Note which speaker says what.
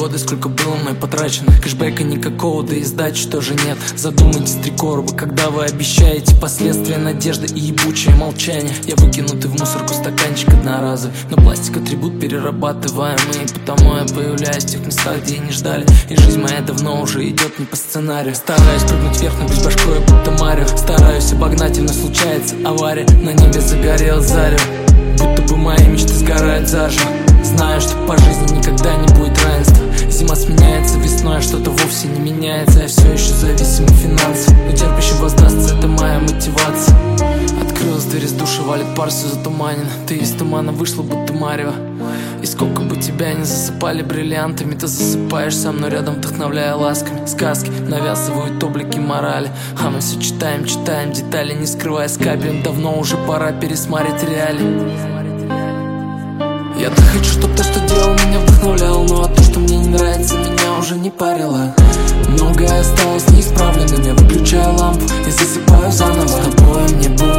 Speaker 1: годы, сколько было мной потрачено. Кэшбэка никакого, да и сдачи тоже нет. Задумайтесь, 3 короба, когда вы обещаете последствия надежды и ебучее молчание. Я выкинутый в мусорку стаканчик одноразовый, но пластик атрибут перерабатываемый, и потому я появляюсь в тех местах, где и не ждали. И жизнь моя давно уже идет не по сценарию. Стараюсь прыгнуть вверх, но без башкой, будто Марио. Стараюсь обогнать, но случается авария. На небе загорелось зарево, будто бы мои мечты сгорают заживо. Знаю, что по жизни никогда не будет равенства. Зима сменяется весной, а что-то вовсе не меняется. Я все еще зависим финансово, но терпящим воздастся, это моя мотивация. Открылась дверь из душа, валит пар, все затуманено. Ты из тумана вышла, будто марево. И сколько бы тебя не засыпали бриллиантами, ты засыпаешь со мной рядом, вдохновляя ласками. Сказки навязывают облики морали, а мы все читаем детали, не скрывая с капелем. Давно уже пора пересмотреть реалии. Я-то хочу, чтоб то, что делал, меня вдохновляло, ну а то, что мне не нравится, меня уже не парило. Многое осталось неисправленным, я выключаю лампу и засыпаю заново. С тобой мне будет